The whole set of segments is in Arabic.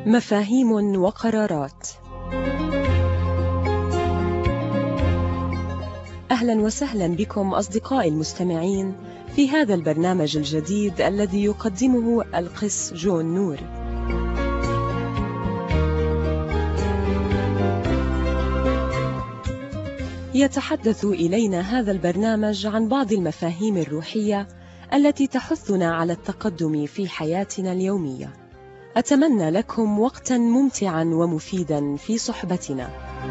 مفاهيم وقرارات. أهلا وسهلا بكم أصدقائي المستمعين في هذا البرنامج الجديد الذي يقدمه القس جون نور. يتحدث إلينا هذا البرنامج عن بعض المفاهيم الروحية التي تحثنا على التقدم في حياتنا اليومية. أتمنى لكم وقتا ممتعا ومفيدا في صحبتنا.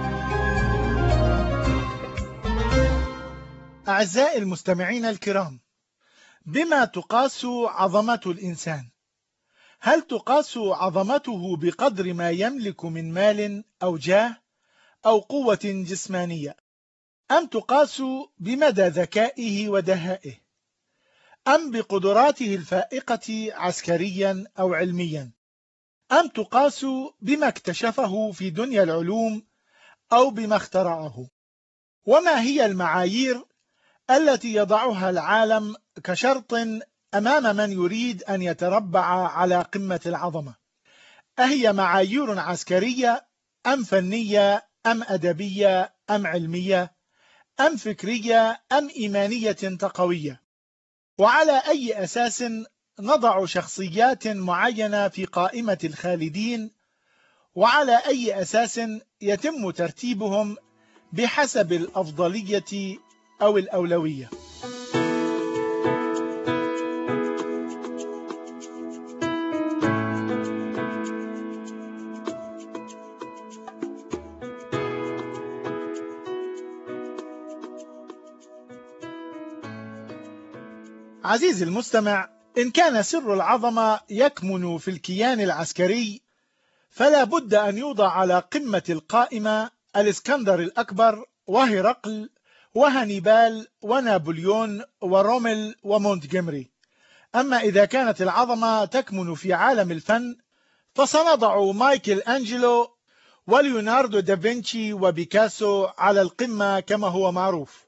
أعزائي المستمعين الكرام، بما تقاس عظمة الإنسان؟ هل تقاس عظمته بقدر ما يملك من مال أو جاه أو قوة جسمانية، أم تقاس بمدى ذكائه ودهائه، أم بقدراته الفائقة عسكريا أو علميا، أم تقاس بما اكتشفه في دنيا العلوم أو بما اخترعه؟ وما هي المعايير التي يضعها العالم كشرط أمام من يريد أن يتربع على قمة العظمة؟ أهي معايير عسكرية أم فنية أم أدبية أم علمية أم فكرية أم إيمانية تقوية؟ وعلى أي أساس نضع شخصيات معينة في قائمة الخالدين؟ وعلى أي أساس يتم ترتيبهم بحسب الأفضلية أو الأولوية؟ عزيزي المستمع، إن كان سر العظمة يكمن في الكيان العسكري، فلا بد أن يوضع على قمة القائمة الإسكندر الأكبر وهرقل وهانيبال ونابليون ورومل ومونتجمري. أما إذا كانت العظمة تكمن في عالم الفن، فسنضع مايكل أنجلو وليوناردو دافنشي وبيكاسو على القمة كما هو معروف.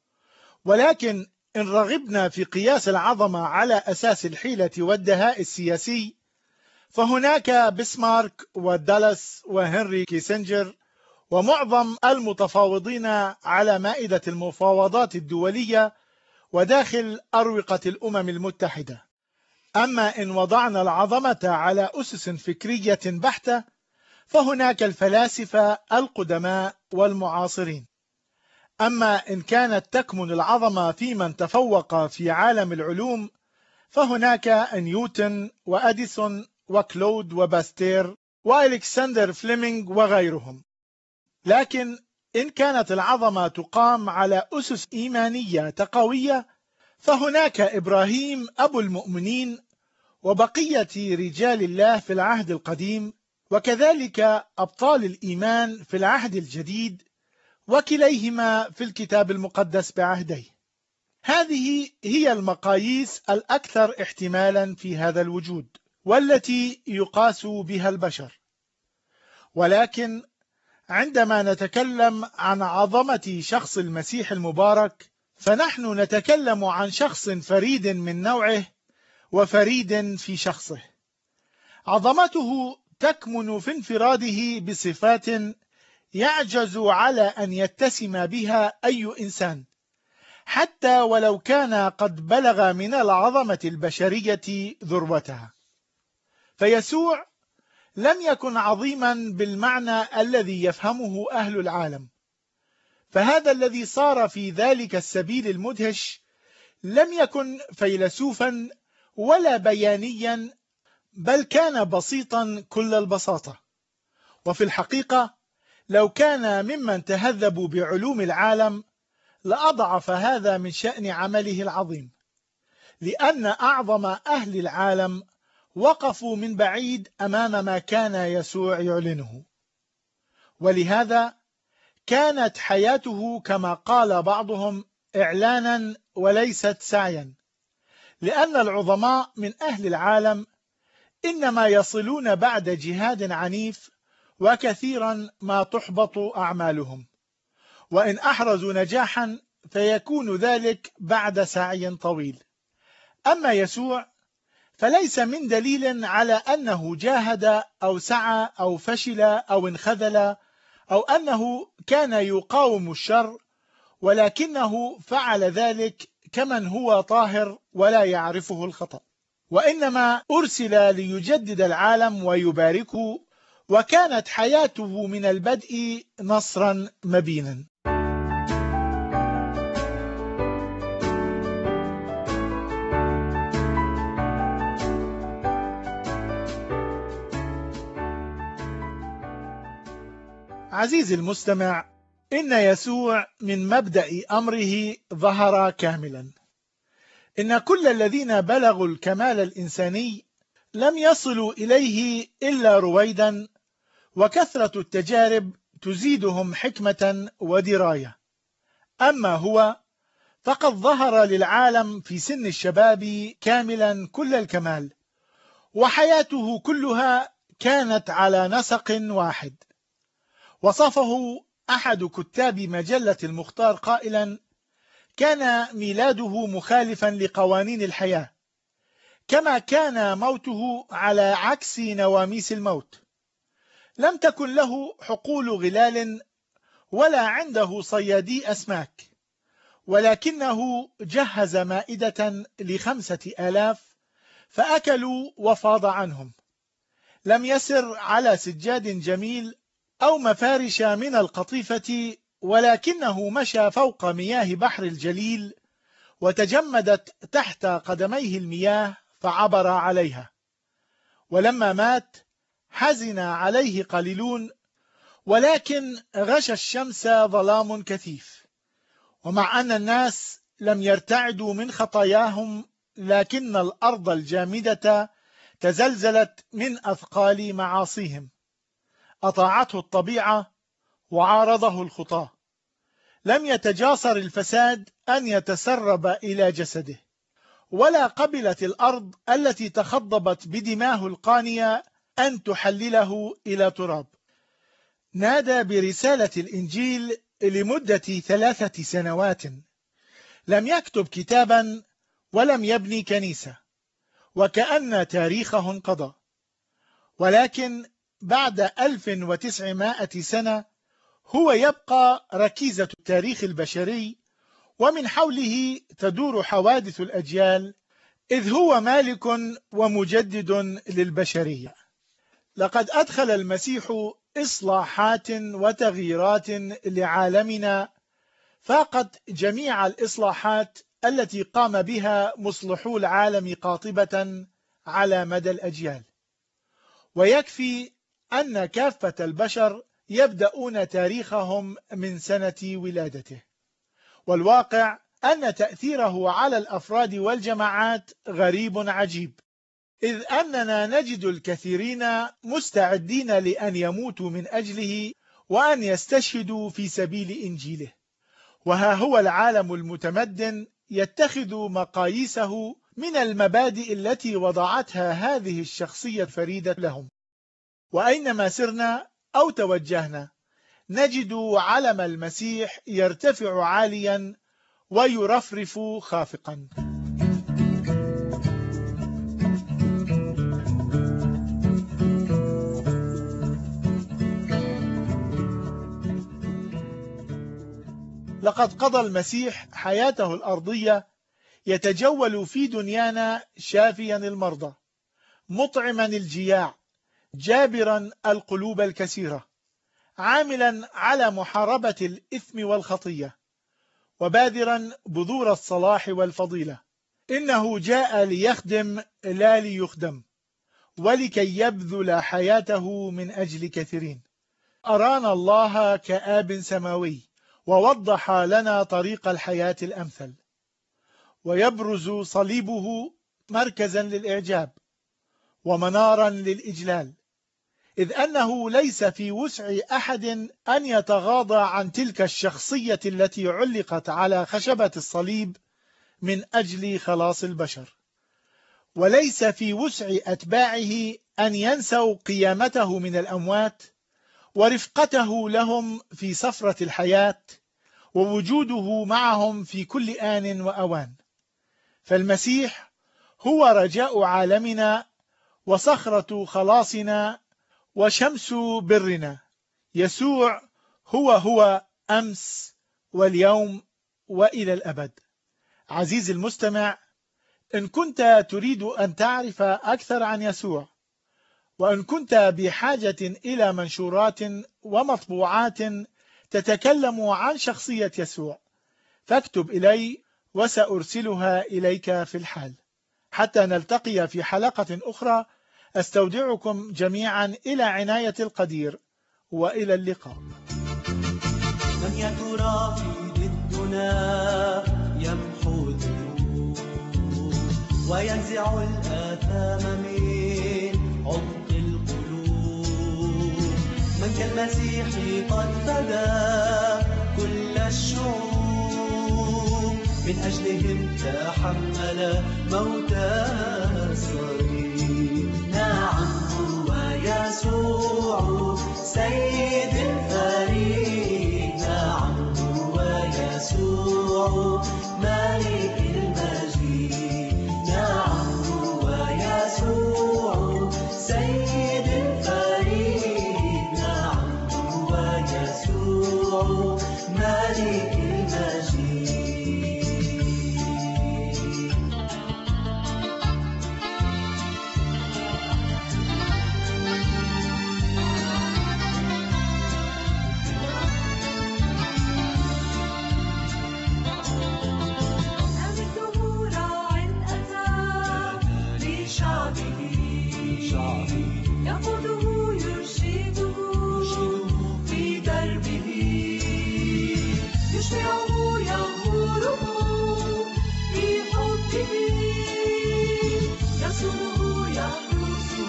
ولكن إن رغبنا في قياس العظمة على أساس الحيلة والدهاء السياسي، فهناك بسمارك ودالاس وهنري كيسنجر ومعظم المتفاوضين على مائدة المفاوضات الدولية وداخل أروقة الأمم المتحدة. أما إن وضعنا العظمة على أسس فكرية بحتة، فهناك الفلاسفة القدماء والمعاصرين. أما إن كانت تكمن العظمة في من تفوق في عالم العلوم، فهناك نيوتن وأديسون وكلود وباستير وألكسندر فليمنج وغيرهم. لكن إن كانت العظمة تقام على أسس إيمانية تقوية، فهناك إبراهيم أبو المؤمنين وبقية رجال الله في العهد القديم، وكذلك أبطال الإيمان في العهد الجديد، وكليهما في الكتاب المقدس بعهديه. هذه هي المقاييس الأكثر احتمالا في هذا الوجود، والتي يقاس بها البشر. ولكن عندما نتكلم عن عظمة شخص المسيح المبارك، فنحن نتكلم عن شخص فريد من نوعه وفريد في شخصه. عظمته تكمن في انفراده بصفات يعجز على أن يتسم بها أي إنسان، حتى ولو كان قد بلغ من العظمة البشرية ذروتها. فيسوع لم يكن عظيما بالمعنى الذي يفهمه أهل العالم، فهذا الذي صار في ذلك السبيل المدهش لم يكن فيلسوفا ولا بيانيا، بل كان بسيطا كل البساطة. وفي الحقيقة لو كان ممن تهذبوا بعلوم العالم لأضعف هذا من شأن عمله العظيم، لأن أعظم أهل العالم وقفوا من بعيد أمام ما كان يسوع يعلنه. ولهذا كانت حياته كما قال بعضهم إعلانا وليست سعيا، لأن العظماء من أهل العالم إنما يصلون بعد جهاد عنيف، وكثيرا ما تحبط أعمالهم، وإن أحرزوا نجاحا فيكون ذلك بعد سعي طويل. أما يسوع فليس من دليل على أنه جاهد أو سعى أو فشل أو انخذل أو أنه كان يقاوم الشر، ولكنه فعل ذلك كمن هو طاهر ولا يعرفه الخطأ، وإنما أرسل ليجدد العالم ويباركه، وكانت حياته من البدء نصرا مبينا. عزيزي المستمع، إن يسوع من مبدأ أمره ظهر كاملا. إن كل الذين بلغوا الكمال الإنساني لم يصلوا إليه إلا رويدا، وكثرة التجارب تزيدهم حكمة ودراية. أما هو فقد ظهر للعالم في سن الشباب كاملا كل الكمال، وحياته كلها كانت على نسق واحد. وصفه أحد كتاب مجلة المختار قائلا: كان ميلاده مخالفا لقوانين الحياة، كما كان موته على عكس نواميس الموت. لم تكن له حقول غلال ولا عنده صيادي أسماك، ولكنه جهز مائدة ل5,000 فأكلوا وفاض عنهم. لم يسر على سجاد جميل أو مفارش من القطيفة، ولكنه مشى فوق مياه بحر الجليل، وتجمدت تحت قدميه المياه فعبر عليها. ولما مات حزن عليه قليلون، ولكن غشى الشمس ظلام كثيف. ومع أن الناس لم يرتعدوا من خطاياهم، لكن الأرض الجامدة تزلزلت من أثقال معاصيهم. أطاعته الطبيعة وعارضه الخطاة. لم يتجاسر الفساد أن يتسرب إلى جسده، ولا قبلت الأرض التي تخضبت بدماه القانية أن تحلله إلى تراب. نادى برسالة الإنجيل لمدة 3 سنوات. لم يكتب كتابا ولم يبني كنيسة، وكأن تاريخه انقضى. ولكن بعد 1900 سنة هو يبقى ركيزة التاريخ البشري، ومن حوله تدور حوادث الأجيال، إذ هو مالك ومجدد للبشرية. لقد أدخل المسيح إصلاحات وتغييرات لعالمنا فاقت جميع الإصلاحات التي قام بها مصلحو العالم قاطبة على مدى الأجيال. ويكفي أن كافة البشر يبدأون تاريخهم من سنة ولادته. والواقع أن تأثيره على الأفراد والجماعات غريب عجيب، إذ أننا نجد الكثيرين مستعدين لأن يموتوا من أجله وأن يستشهدوا في سبيل إنجيله. وها هو العالم المتمدن يتخذ مقاييسه من المبادئ التي وضعتها هذه الشخصية الفريدة لهم. وأينما سرنا أو توجهنا نجد علم المسيح يرتفع عاليا ويرفرف خافقا. لقد قضى المسيح حياته الأرضية يتجول في دنيانا شافيا المرضى، مطعما الجياع، جابرا القلوب الكسيرة، عاملا على محاربة الإثم والخطية، وباذرا بذور الصلاح والفضيلة. إنه جاء ليخدم لا ليخدم، ولكي يبذل حياته من أجل كثيرين. أرانا الله كآب سماوي، ووضح لنا طريق الحياة الأمثل. ويبرز صليبه مركزا للإعجاب ومنارا للإجلال، إذ أنه ليس في وسع أحد أن يتغاضى عن تلك الشخصية التي علقت على خشبة الصليب من أجل خلاص البشر. وليس في وسع أتباعه أن ينسوا قيامته من الأموات ورفقته لهم في سفرة الحياة ووجوده معهم في كل آن وأوان. فالمسيح هو رجاء عالمنا وصخرة خلاصنا وشمس برنا. يسوع هو أمس واليوم وإلى الأبد. عزيزي المستمع، إن كنت تريد أن تعرف أكثر عن يسوع، وإن كنت بحاجة إلى منشورات ومطبوعات تتكلم عن شخصية يسوع، فاكتب إلي وسأرسلها إليك في الحال. حتى نلتقي في حلقة أخرى، أستودعكم جميعا إلى عناية القدير، وإلى اللقاء. من يا ترى في ضدنا يمحو الذنوب وينزع الآثام من عمق القلوب. من كالمسيح قد فدى كل الشعوب، من أجلهم تحمل موت الصليب. نعم هو يسوع سيد الفريق، نعم هو يسوع ملك المجيد، نعم هو يسوع سيد الفريق، نعم هو يسوع ملك المجيد. يقوده يرشده في دربه، يشفعه يغمره في حبه، يصونه يحرسه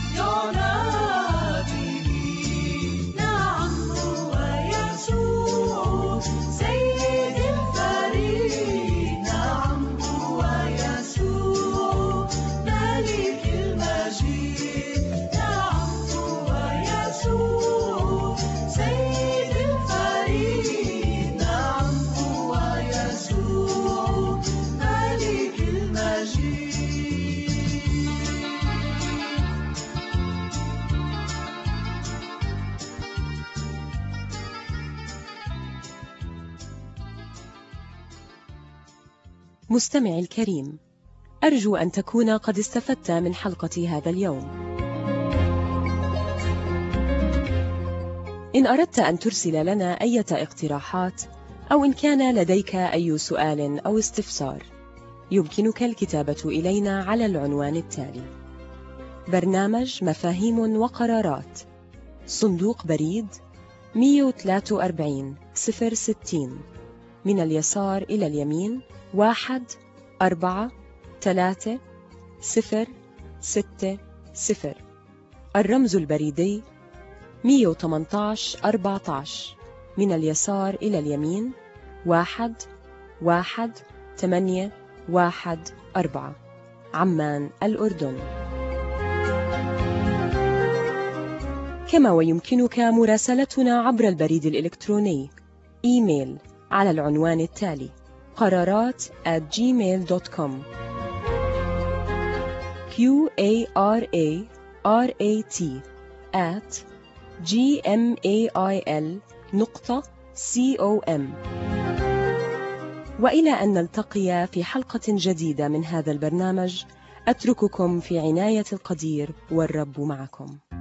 يعنى به. نعم هو يسوع سيد الفريق، نعم هو يسوع ملك المجيد، نعم هو يسوع سيد الفريق، نعم هو يسوع ملك المجيد. مستمعي الكريم، أرجو أن تكون قد استفدت من حلقة هذا اليوم. إن أردت أن ترسل لنا أي اقتراحات، أو إن كان لديك أي سؤال أو استفسار، يمكنك الكتابة إلينا على العنوان التالي: برنامج مفاهيم وقرارات، صندوق بريد 143 060، من اليسار إلى اليمين 1436060. الرمز البريدي 118 14، من اليسار إلى اليمين 11814، عمان الأردن. كما ويمكنك مراسلتنا عبر البريد الإلكتروني إيميل على العنوان التالي: قرارات@gmail.com. QARARAT@gmail.com. وإلى أن نلتقي في حلقة جديدة من هذا البرنامج، أترككم في عناية القدير، والرب معكم.